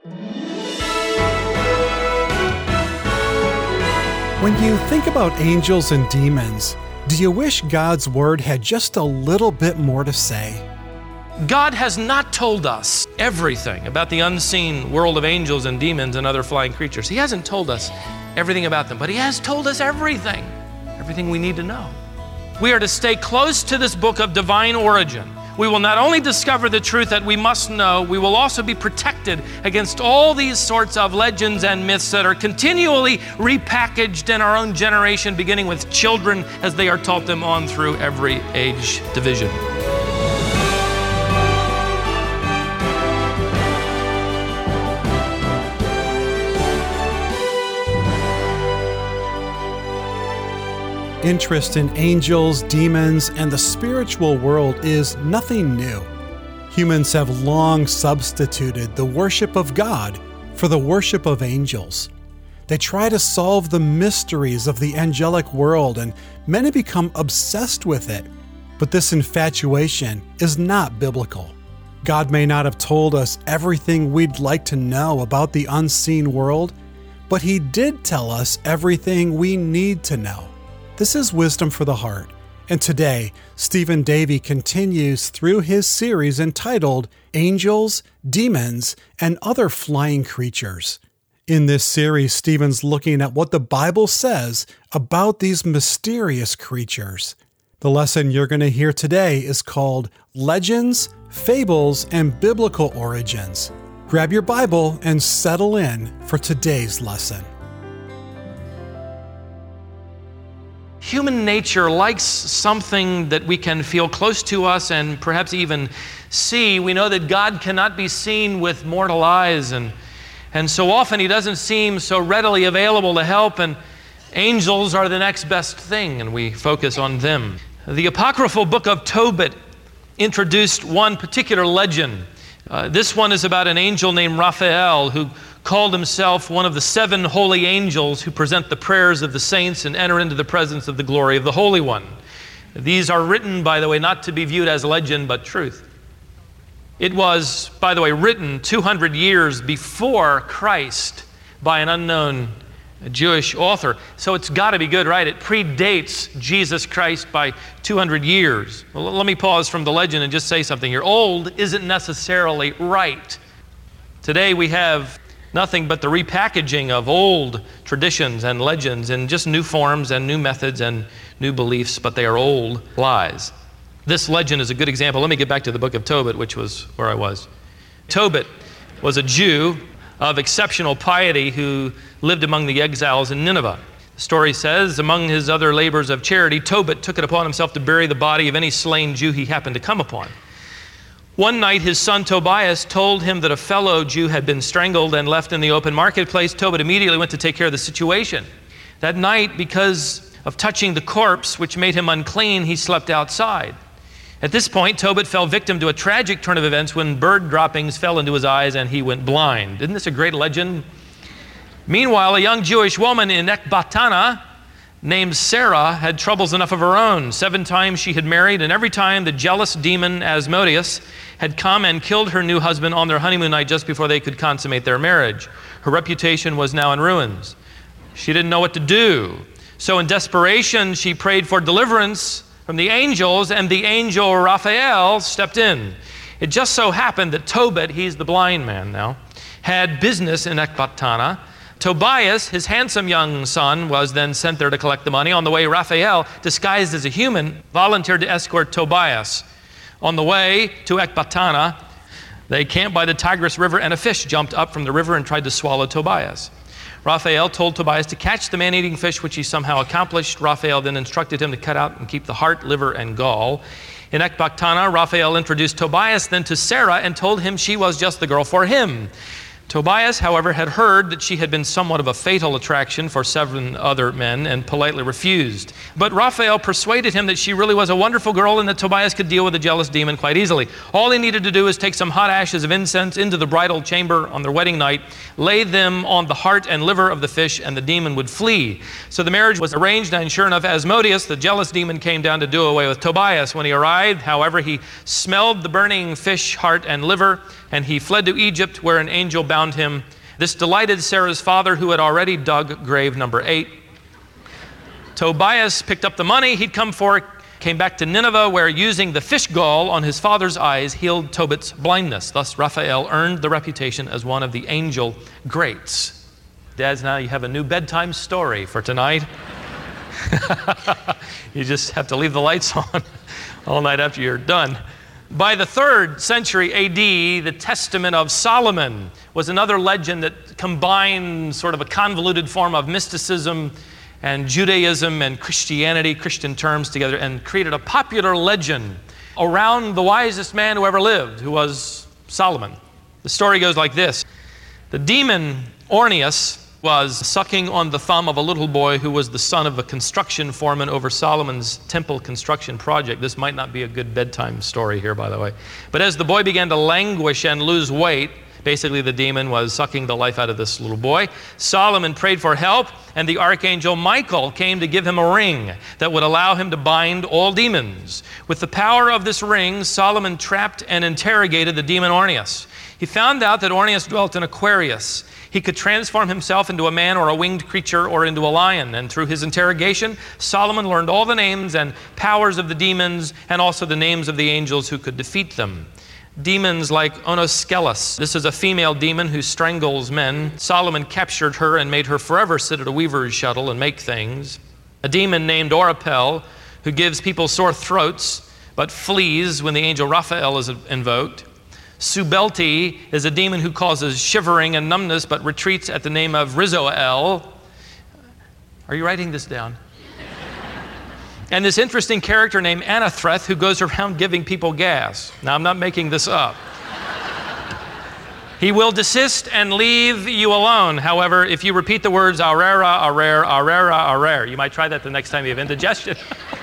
When you think about angels and demons, do you wish God's Word had just a little bit more to say? God has not told us everything about the unseen world of angels and demons and other flying creatures. He hasn't told us everything about them, but He has told us everything we need to know. We are to stay close to this book of divine origin. We will not only discover the truth that we must know, we will also be protected against all these sorts of legends and myths that are continually repackaged in our own generation, beginning with children as they are taught them on through every age division. Interest in angels, demons, and the spiritual world is nothing new. Humans have long substituted the worship of God for the worship of angels. They try to solve the mysteries of the angelic world, and many become obsessed with it. But this infatuation is not biblical. God may not have told us everything we'd like to know about the unseen world, but He did tell us everything we need to know. This is Wisdom for the Heart, and today, Stephen Davey continues through his series entitled Angels, Demons, and Other Flying Creatures. In this series, Stephen's looking at what the Bible says about these mysterious creatures. The lesson you're going to hear today is called Legends, Fables, and Biblical Origins. Grab your Bible and settle in for today's lesson. Human nature likes something that we can feel close to us and perhaps even see. We know that God cannot be seen with mortal eyes, and so often He doesn't seem so readily available to help, and angels are the next best thing, and we focus on them. The apocryphal book of Tobit introduced one particular legend. This one is about an angel named Raphael who called himself one of the 7 holy angels who present the prayers of the saints and enter into the presence of the glory of the Holy One. These are written, by the way, not to be viewed as legend, but truth. It was, by the way, written 200 years before Christ by an unknown Jewish author. So it's got to be good, right? It predates Jesus Christ by 200 years. Well, let me pause from the legend and just say something here. Old isn't necessarily right. Today we have nothing but the repackaging of old traditions and legends in just new forms and new methods and new beliefs, but they are old lies. This legend is a good example. Let me get back to the book of Tobit, which was where I was. Tobit was a Jew of exceptional piety who lived among the exiles in Nineveh. The story says, among his other labors of charity, Tobit took it upon himself to bury the body of any slain Jew he happened to come upon. One night, his son Tobias told him that a fellow Jew had been strangled and left in the open marketplace. Tobit immediately went to take care of the situation. That night, because of touching the corpse, which made him unclean, he slept outside. At this point, Tobit fell victim to a tragic turn of events when bird droppings fell into his eyes and he went blind. Isn't this a great legend? Meanwhile, a young Jewish woman in Ecbatana named Sarah had troubles enough of her own. 7 times she had married, and every time the jealous demon Asmodeus had come and killed her new husband on their honeymoon night just before they could consummate their marriage. Her reputation was now in ruins. She didn't know what to do. So in desperation, she prayed for deliverance from the angels, and the angel Raphael stepped in. It just so happened that Tobit, he's the blind man now, had business in Ecbatana. Tobias, his handsome young son, was then sent there to collect the money. On the way, Raphael, disguised as a human, volunteered to escort Tobias. On the way to Ecbatana, they camped by the Tigris River, and a fish jumped up from the river and tried to swallow Tobias. Raphael told Tobias to catch the man-eating fish, which he somehow accomplished. Raphael then instructed him to cut out and keep the heart, liver, and gall. In Ecbatana, Raphael introduced Tobias then to Sarah and told him she was just the girl for him. Tobias, however, had heard that she had been somewhat of a fatal attraction for 7 other men and politely refused. But Raphael persuaded him that she really was a wonderful girl and that Tobias could deal with the jealous demon quite easily. All he needed to do is take some hot ashes of incense into the bridal chamber on their wedding night, lay them on the heart and liver of the fish, and the demon would flee. So the marriage was arranged, and sure enough, Asmodeus, the jealous demon, came down to do away with Tobias. When he arrived, however, he smelled the burning fish, heart, and liver, and he fled to Egypt, where an angel bound him. This delighted Sarah's father, who had already dug grave number 8. Tobias picked up the money he'd come for, came back to Nineveh, where using the fish gall on his father's eyes healed Tobit's blindness. Thus Raphael earned the reputation as one of the angel greats. Dads, now you have a new bedtime story for tonight. You just have to leave the lights on all night after you're done. By the 3rd century AD, the Testament of Solomon was another legend that combined sort of a convoluted form of mysticism and Judaism and Christianity, Christian terms together, and created a popular legend around the wisest man who ever lived, who was Solomon. The story goes like this. The demon Ornius was sucking on the thumb of a little boy who was the son of a construction foreman over Solomon's temple construction project. This might not be a good bedtime story here, by the way. But as the boy began to languish and lose weight, basically the demon was sucking the life out of this little boy, Solomon prayed for help, and the archangel Michael came to give him a ring that would allow him to bind all demons. With the power of this ring, Solomon trapped and interrogated the demon Ornius. He found out that Ornius dwelt in Aquarius. He could transform himself into a man or a winged creature or into a lion. And through his interrogation, Solomon learned all the names and powers of the demons and also the names of the angels who could defeat them. Demons like Onoskelos. This is a female demon who strangles men. Solomon captured her and made her forever sit at a weaver's shuttle and make things. A demon named Oripel, who gives people sore throats but flees when the angel Raphael is invoked. Subelti is a demon who causes shivering and numbness but retreats at the name of Rizoel. Are you writing this down? And this interesting character named Anathreth, who goes around giving people gas. Now, I'm not making this up. He will desist and leave you alone. However, if you repeat the words arera, arera, arera, arera, you might try that the next time you have indigestion.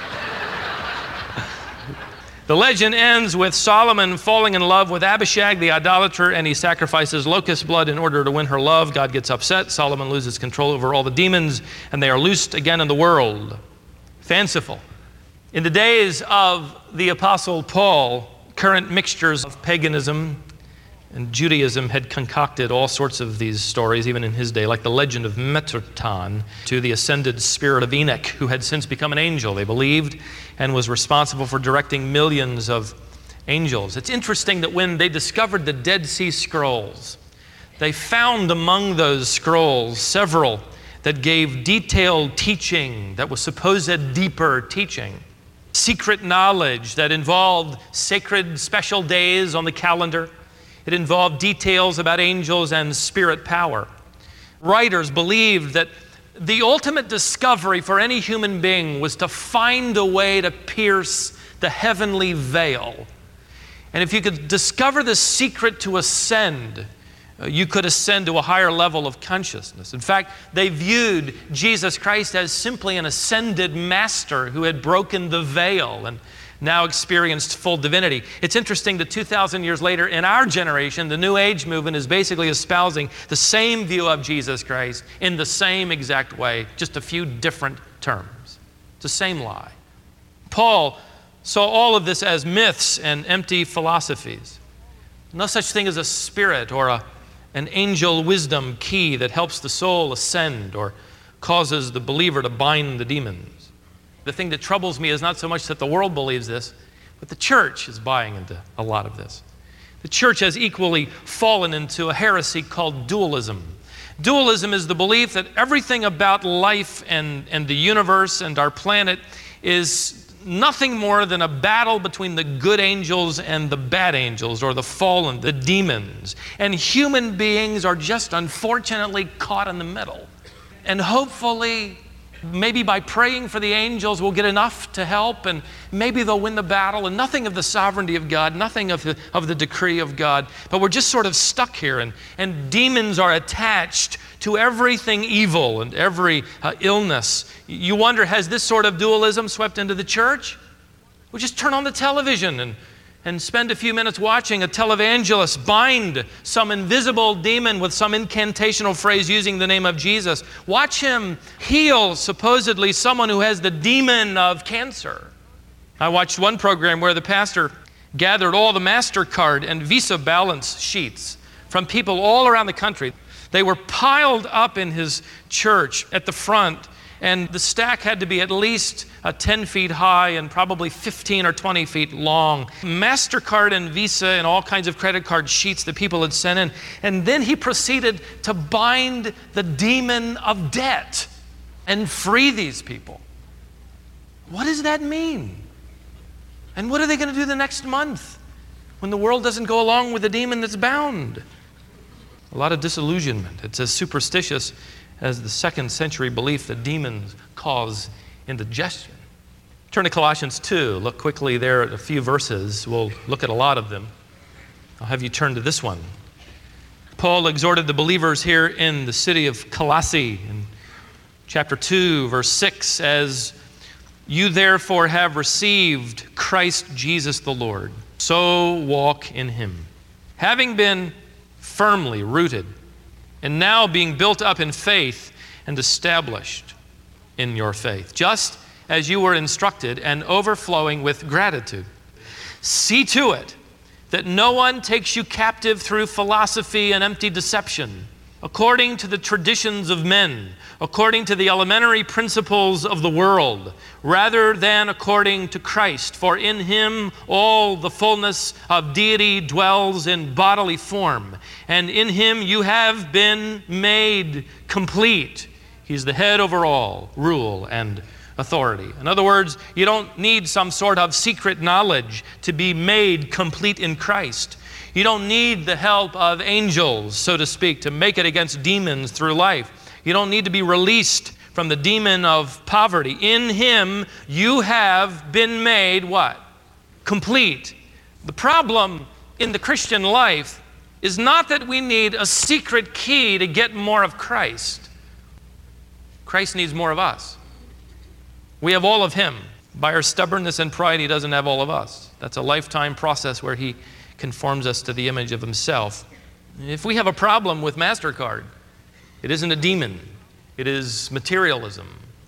The legend ends with Solomon falling in love with Abishag, the idolater, and he sacrifices locust blood in order to win her love. God gets upset. Solomon loses control over all the demons, and they are loosed again in the world. Fanciful. In the days of the Apostle Paul, current mixtures of paganism and Judaism had concocted all sorts of these stories, even in his day, like the legend of Metatron, to the ascended spirit of Enoch, who had since become an angel, they believed, and was responsible for directing millions of angels. It's interesting that when they discovered the Dead Sea Scrolls, they found among those scrolls several that gave detailed teaching that was supposed deeper teaching. Secret knowledge that involved sacred special days on the calendar. It involved details about angels and spirit power. Writers believed that the ultimate discovery for any human being was to find a way to pierce the heavenly veil. And if you could discover the secret to ascend, you could ascend to a higher level of consciousness. In fact, they viewed Jesus Christ as simply an ascended master who had broken the veil and now experienced full divinity. It's interesting that 2,000 years later, in our generation, the New Age movement is basically espousing the same view of Jesus Christ in the same exact way, just a few different terms. It's the same lie. Paul saw all of this as myths and empty philosophies. No such thing as a spirit or an angel wisdom key that helps the soul ascend or causes the believer to bind the demons. The thing that troubles me is not so much that the world believes this, but the church is buying into a lot of this. The church has equally fallen into a heresy called dualism. Dualism is the belief that everything about life and the universe and our planet is nothing more than a battle between the good angels and the bad angels, or the fallen, the demons. And human beings are just unfortunately caught in the middle. And hopefully, maybe by praying for the angels, we'll get enough to help, and maybe they'll win the battle, and nothing of the sovereignty of God, nothing of the decree of God. But we're just sort of stuck here, and demons are attached to everything evil and every illness. You wonder, has this sort of dualism swept into the church? We just turn on the television and spend a few minutes watching a televangelist bind some invisible demon with some incantational phrase using the name of Jesus. Watch him heal, supposedly, someone who has the demon of cancer. I watched one program where the pastor gathered all the MasterCard and Visa balance sheets from people all around the country. They were piled up in his church at the front, and the stack had to be at least 10 feet high and probably 15 or 20 feet long. MasterCard and Visa and all kinds of credit card sheets that people had sent in. And then he proceeded to bind the demon of debt and free these people. What does that mean? And what are they going to do the next month when the world doesn't go along with the demon that's bound? A lot of disillusionment. It's as superstitious as the 2nd century belief that demons cause indigestion. Turn to Colossians 2. Look quickly there at a few verses. We'll look at a lot of them. I'll have you turn to this one. Paul exhorted the believers here in the city of Colossae in chapter 2, verse 6, as you therefore have received Christ Jesus the Lord, so walk in him, having been firmly rooted, and now being built up in faith and established in your faith, just as you were instructed, and overflowing with gratitude. See to it that no one takes you captive through philosophy and empty deception, according to the traditions of men, according to the elementary principles of the world, rather than according to Christ. For in him all the fullness of deity dwells in bodily form, and in him you have been made complete. He's the head over all rule and authority. In other words, you don't need some sort of secret knowledge to be made complete in Christ. You don't need the help of angels, so to speak, to make it against demons through life. You don't need to be released from the demon of poverty. In him, you have been made what? Complete. The problem in the Christian life is not that we need a secret key to get more of Christ. Christ needs more of us. We have all of him. By our stubbornness and pride, he doesn't have all of us. That's a lifetime process where he conforms us to the image of himself. If we have a problem with MasterCard, it isn't a demon. It is materialism.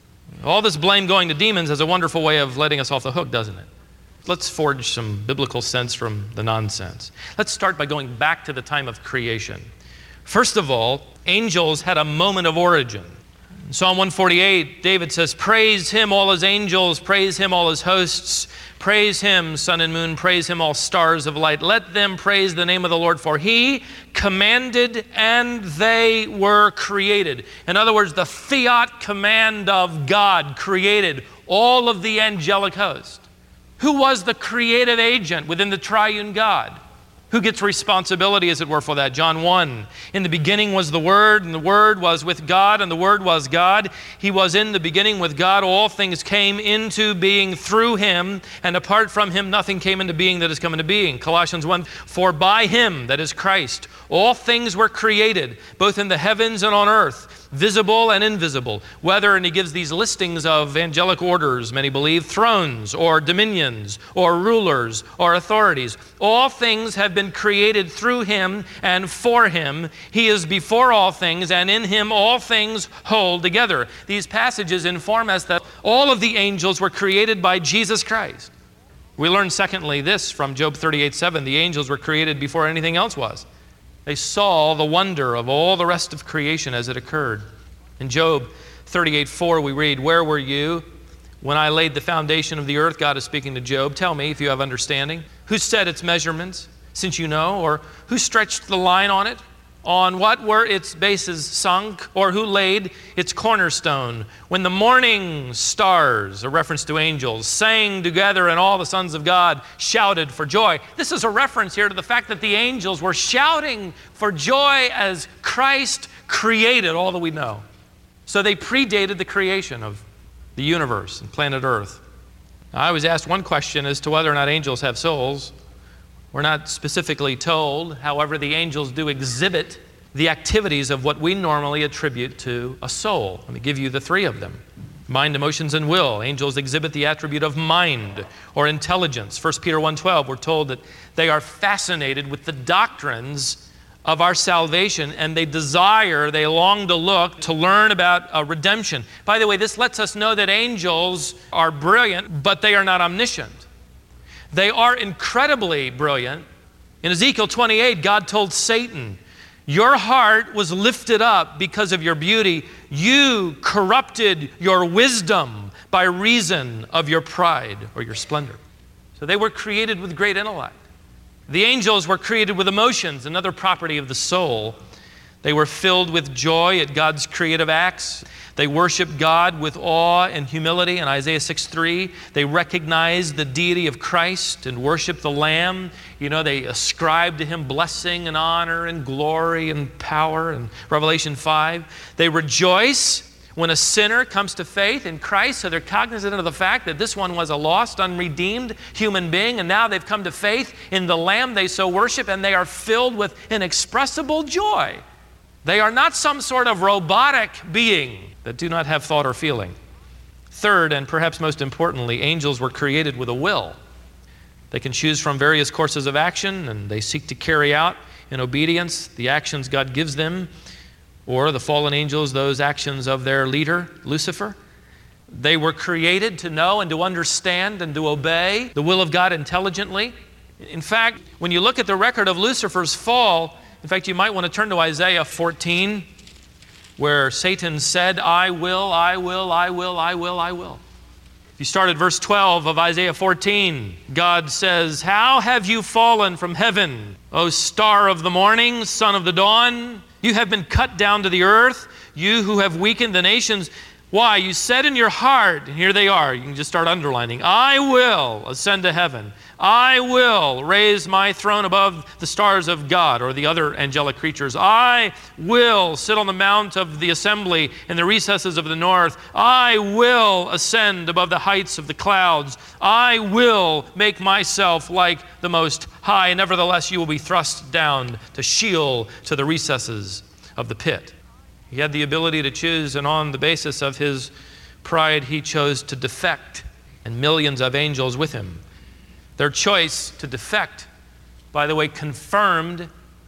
All this blame going to demons has a wonderful way of letting us off the hook, doesn't it? Let's forge some biblical sense from the nonsense. Let's start by going back to the time of creation. First of all, angels had a moment of origin. In Psalm 148, David says, praise him, all his angels, praise him, all his hosts, praise him, sun and moon, praise him, all stars of light. Let them praise the name of the Lord, for he commanded and they were created. In other words, the fiat command of God created all of the angelic host. Who was the creative agent within the triune God? Who gets responsibility, as it were, for that? John 1. In the beginning was the Word, and the Word was with God, and the Word was God. He was in the beginning with God. All things came into being through him, and apart from him nothing came into being that has come into being. Colossians 1. For by him, that is Christ, all things were created, both in the heavens and on earth, visible and invisible, whether, and he gives these listings of angelic orders, many believe, thrones or dominions or rulers or authorities. All things have been created through him and for him. He is before all things, and in him all things hold together. These passages inform us that all of the angels were created by Jesus Christ. We learn, secondly, this from Job 38:7. The angels were created before anything else was. They saw the wonder of all the rest of creation as it occurred. In Job 38:4 we read, where were you when I laid the foundation of the earth? God is speaking to Job. Tell me if you have understanding. Who set its measurements, since you know? Or who stretched the line on it? On what were its bases sunk? Or who laid its cornerstone? When the morning stars, a reference to angels, sang together and all the sons of God shouted for joy. This is a reference here to the fact that the angels were shouting for joy as Christ created all that we know. So they predated the creation of the universe and planet Earth. Now, I was asked one question as to whether or not angels have souls. We're not specifically told. However, the angels do exhibit the activities of what we normally attribute to a soul. Let me give you the three of them. Mind, emotions, and will. Angels exhibit the attribute of mind or intelligence. 1 Peter 1:12, we're told that they are fascinated with the doctrines of our salvation, and they long to look, to learn about redemption. By the way, this lets us know that angels are brilliant, but they are not omniscient. They are incredibly brilliant. In Ezekiel 28, God told Satan Your heart was lifted up because of your beauty. You corrupted your wisdom by reason of your pride or your splendor. So they were created with great intellect. The angels were created with emotions, another property of the soul. They were filled with joy at God's creative acts. They worshiped God with awe and humility in Isaiah 6:3. They recognized the deity of Christ and worshiped the Lamb. They ascribed to Him blessing and honor and glory and power in Revelation 5. They rejoice when a sinner comes to faith in Christ, so they're cognizant of the fact that this one was a lost, unredeemed human being, and now they've come to faith in the Lamb they so worship, and they are filled with inexpressible joy. They are not some sort of robotic being that do not have thought or feeling. Third, and perhaps most importantly, angels were created with a will. They can choose from various courses of action, and they seek to carry out in obedience the actions God gives them, or the fallen angels, those actions of their leader, Lucifer. They were created to know and to understand and to obey the will of God intelligently. In fact, when you look at the record of Lucifer's fall, in fact, you might want to turn to Isaiah 14, where Satan said, I will, I will, I will, I will, I will. If you start at verse 12 of Isaiah 14, God says, how have you fallen from heaven, O star of the morning, son of the dawn? You have been cut down to the earth, you who have weakened the nations. Why? You said in your heart, and here they are, you can just start underlining, I will ascend to heaven. I will raise my throne above the stars of God or the other angelic creatures. I will sit on the mount of the assembly in the recesses of the north. I will ascend above the heights of the clouds. I will make myself like the Most High. Nevertheless, you will be thrust down to Sheol, to the recesses of the pit. He had the ability to choose, and on the basis of his pride, he chose to defect, and millions of angels with him. Their choice to defect, by the way, confirmed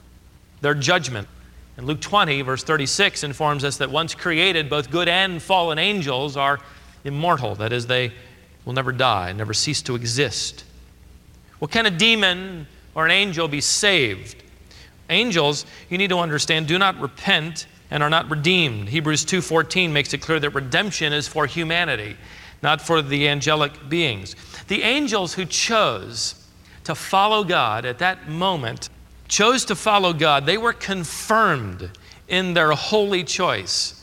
their judgment. And Luke 20, verse 36, informs us that once created, both good and fallen angels are immortal. That is, they will never die, never cease to exist. Well, can a demon or an angel be saved? Angels, you need to understand, do not repent and are not redeemed. Hebrews 2:14 makes it clear that redemption is for humanity, not for the angelic beings. The angels who chose to follow God at that moment, chose to follow God, they were confirmed in their holy choice.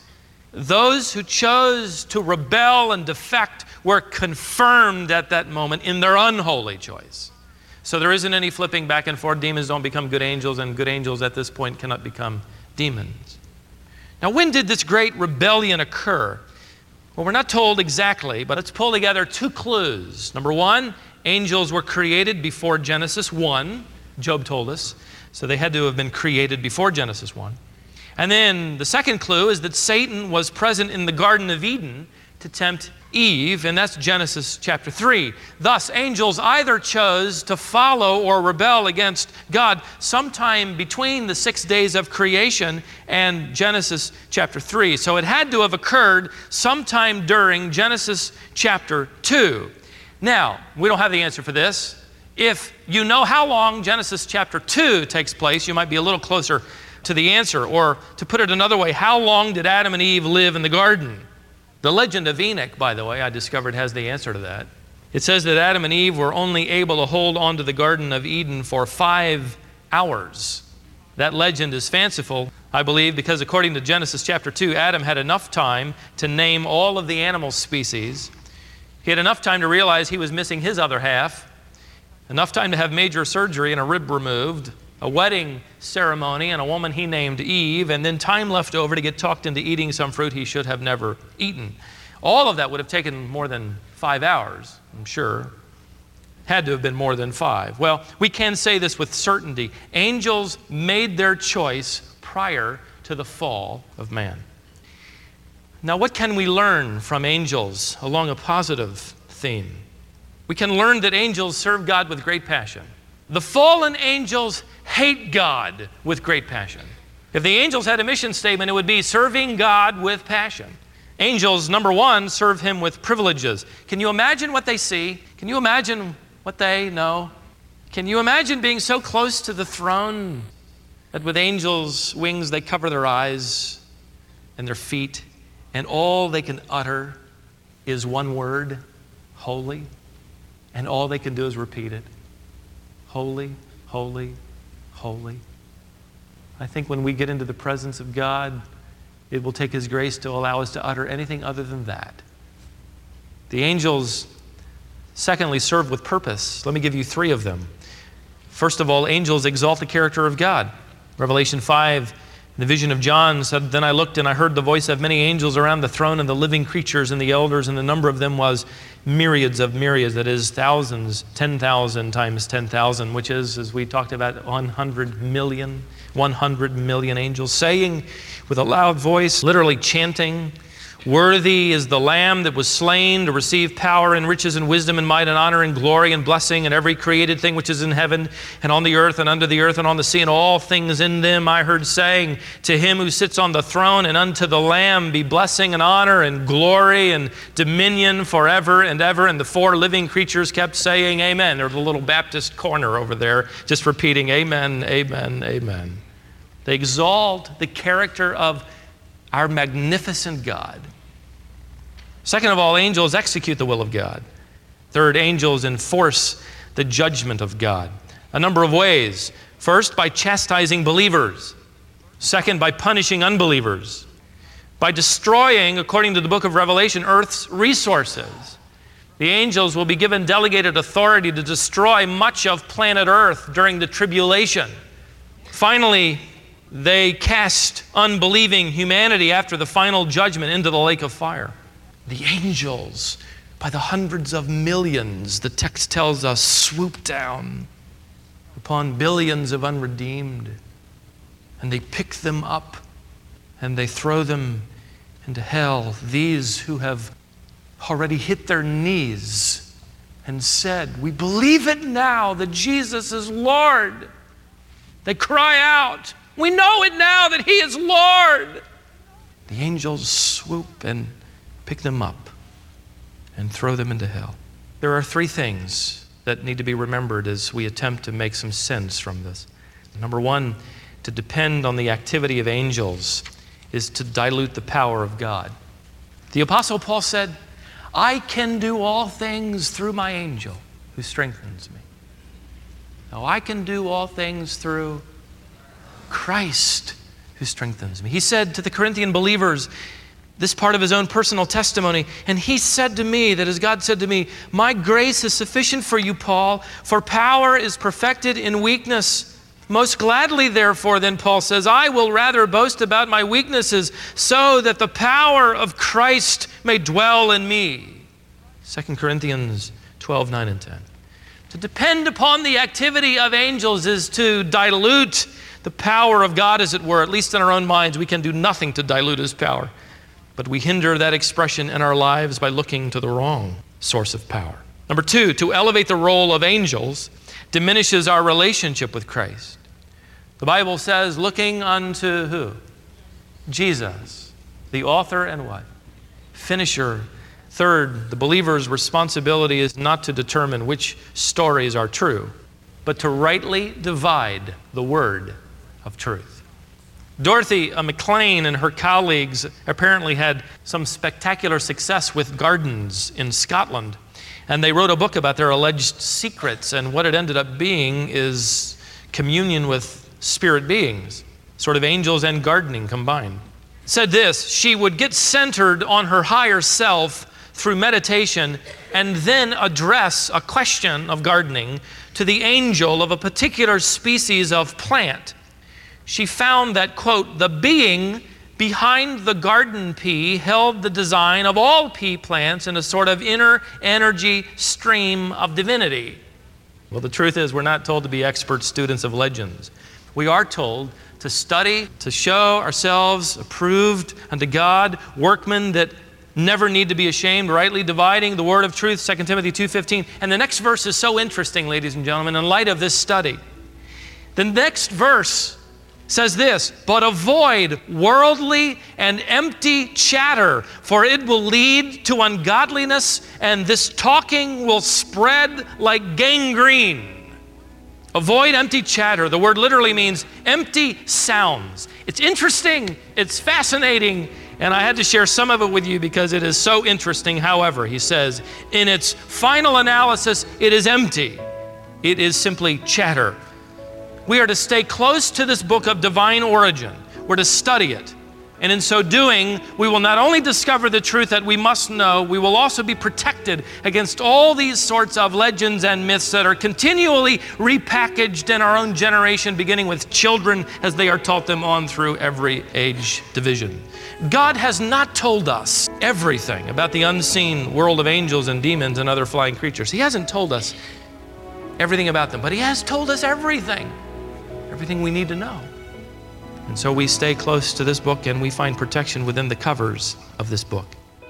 Those who chose to rebel and defect were confirmed at that moment in their unholy choice. So there isn't any flipping back and forth. Demons don't become good angels, and good angels at this point cannot become demons. Now, when did this great rebellion occur? Well, we're not told exactly, but let's pull together two clues. Number one, angels were created before Genesis 1, Job told us. So they had to have been created before Genesis 1. And then the second clue is that Satan was present in the Garden of Eden to tempt Eve, and that's Genesis chapter 3. Thus, angels either chose to follow or rebel against God sometime between the 6 days of creation and Genesis chapter 3. So it had to have occurred sometime during Genesis chapter 2. Now, we don't have the answer for this. If you know how long Genesis chapter 2 takes place, you might be a little closer to the answer. Or to put it another way, how long did Adam and Eve live in the garden? The legend of Enoch, by the way, I discovered has the answer to that. It says that Adam and Eve were only able to hold on to the Garden of Eden for 5 hours. That legend is fanciful, I believe, because according to Genesis chapter 2, Adam had enough time to name all of the animal species. He had enough time to realize he was missing his other half, enough time to have major surgery and a rib removed, a wedding ceremony, and a woman he named Eve, and then time left over to get talked into eating some fruit he should have never eaten. All of that would have taken more than 5 hours, I'm sure. Had to have been more than 5. Well, we can say this with certainty. Angels made their choice prior to the fall of man. Now, what can we learn from angels along a positive theme? We can learn that angels serve God with great passion. The fallen angels hate God with great passion. If the angels had a mission statement, it would be serving God with passion. Angels, number one, serve Him with privileges. Can you imagine what they see? Can you imagine what they know? Can you imagine being so close to the throne? that with angels' wings they cover their eyes and their feet, and all they can utter is one word, holy, and all they can do is repeat it. Holy, holy, holy. I think when we get into the presence of God, it will take His grace to allow us to utter anything other than that. The angels, secondly, serve with purpose. Let me give you 3 of them. First of all, angels exalt the character of God. Revelation 5, the vision of John said, "Then I looked and I heard the voice of many angels around the throne and the living creatures and the elders, and the number of them was myriads of myriads," that is thousands, 10,000 times 10,000, which is, as we talked about, 100 million angels, saying with a loud voice, literally chanting, "Worthy is the Lamb that was slain to receive power and riches and wisdom and might and honor and glory and blessing and every created thing which is in heaven and on the earth and under the earth and on the sea and all things in them. I heard saying, to Him who sits on the throne and unto the Lamb be blessing and honor and glory and dominion forever and ever." And the 4 living creatures kept saying, "Amen." There's a little Baptist corner over there just repeating, "Amen, amen, amen." They exalt the character of our magnificent God. Second of all, angels execute the will of God. Third, angels enforce the judgment of God. A number of ways. First, by chastising believers. Second, by punishing unbelievers. By destroying, according to the book of Revelation, earth's resources. The angels will be given delegated authority to destroy much of planet Earth during the tribulation. Finally, they cast unbelieving humanity after the final judgment into the lake of fire. The angels, by the hundreds of millions, the text tells us, swoop down upon billions of unredeemed, and they pick them up and they throw them into hell. These who have already hit their knees and said, "We believe it now that Jesus is Lord." They cry out, "We know it now that He is Lord." The angels swoop and pick them up and throw them into hell. There are 3 things that need to be remembered as we attempt to make some sense from this. Number 1, to depend on the activity of angels is to dilute the power of God. The Apostle Paul said, "I can do all things through my angel who strengthens me." Now, I can do all things through Christ who strengthens me. He said to the Corinthian believers, this part of his own personal testimony, "And he said to me," that is, God said to me, "My grace is sufficient for you, Paul, for power is perfected in weakness. Most gladly, therefore," then Paul says, "I will rather boast about my weaknesses so that the power of Christ may dwell in me." 2 Corinthians 12, 9 and 10. To depend upon the activity of angels is to dilute the power of God, as it were. At least in our own minds, we can do nothing to dilute His power. But we hinder that expression in our lives by looking to the wrong source of power. Number 2, to elevate the role of angels diminishes our relationship with Christ. The Bible says, looking unto who? Jesus, the author and what? Finisher. Third, the believer's responsibility is not to determine which stories are true, but to rightly divide the word of truth. Dorothy McLean and her colleagues apparently had some spectacular success with gardens in Scotland. And they wrote a book about their alleged secrets, and what it ended up being is communion with spirit beings, sort of angels and gardening combined. It said this: she would get centered on her higher self through meditation and then address a question of gardening to the angel of a particular species of plant. She found that, quote, the being behind the garden pea held the design of all pea plants in a sort of inner energy stream of divinity. Well, the truth is, we're not told to be expert students of legends. We are told to study, to show ourselves approved unto God, workmen that never need to be ashamed, rightly dividing the word of truth, 2 Timothy 2:15. And the next verse is so interesting, ladies and gentlemen, in light of this study. The next verse says this: but avoid worldly and empty chatter, for it will lead to ungodliness, and this talking will spread like gangrene. Avoid empty chatter. The word literally means empty sounds. It's interesting, it's fascinating, and I had to share some of it with you because it is so interesting. However, he says, in its final analysis, it is empty. It is simply chatter. We are to stay close to this book of divine origin. We're to study it. And in so doing, we will not only discover the truth that we must know, we will also be protected against all these sorts of legends and myths that are continually repackaged in our own generation, beginning with children as they are taught them on through every age division. God has not told us everything about the unseen world of angels and demons and other flying creatures. He hasn't told us everything about them, but He has told us everything we need to know. And so we stay close to this book and we find protection within the covers of this book.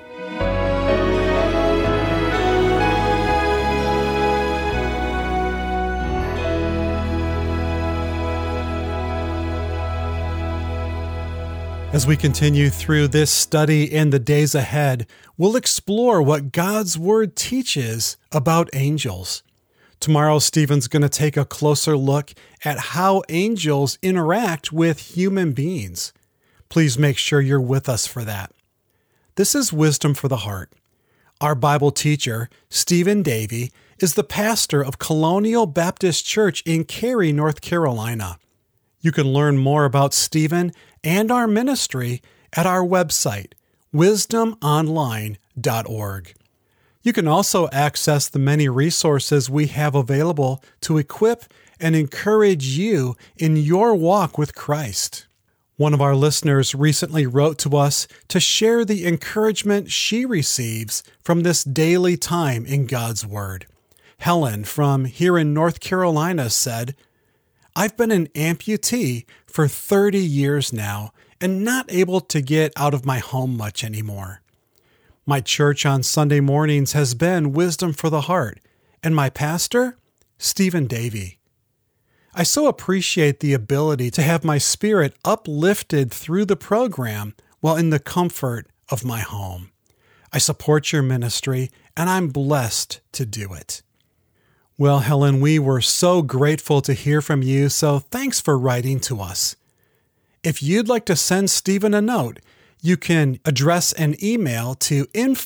As we continue through this study in the days ahead, we'll explore what God's Word teaches about angels. Tomorrow, Stephen's going to take a closer look at how angels interact with human beings. Please make sure you're with us for that. This is Wisdom for the Heart. Our Bible teacher, Stephen Davey, is the pastor of Colonial Baptist Church in Cary, North Carolina. You can learn more about Stephen and our ministry at our website, wisdomonline.org. You can also access the many resources we have available to equip and encourage you in your walk with Christ. One of our listeners recently wrote to us to share the encouragement she receives from this daily time in God's Word. Helen from here in North Carolina said, "I've been an amputee for 30 years now and not able to get out of my home much anymore. My church on Sunday mornings has been Wisdom for the Heart, and my pastor, Stephen Davey. I so appreciate the ability to have my spirit uplifted through the program while in the comfort of my home. I support your ministry, and I'm blessed to do it." Well, Helen, we were so grateful to hear from you, so thanks for writing to us. If you'd like to send Stephen a note, you can address an email to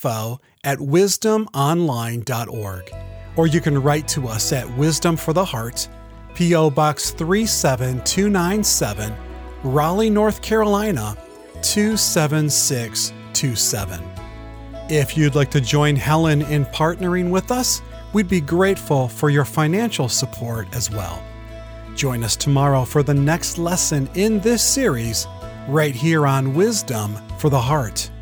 info@wisdomonline.org, or you can write to us at Wisdom for the Heart, P.O. Box 37297, Raleigh, North Carolina, 27627. If you'd like to join Helen in partnering with us, we'd be grateful for your financial support as well. Join us tomorrow for the next lesson in this series, right here on Wisdom for the Heart.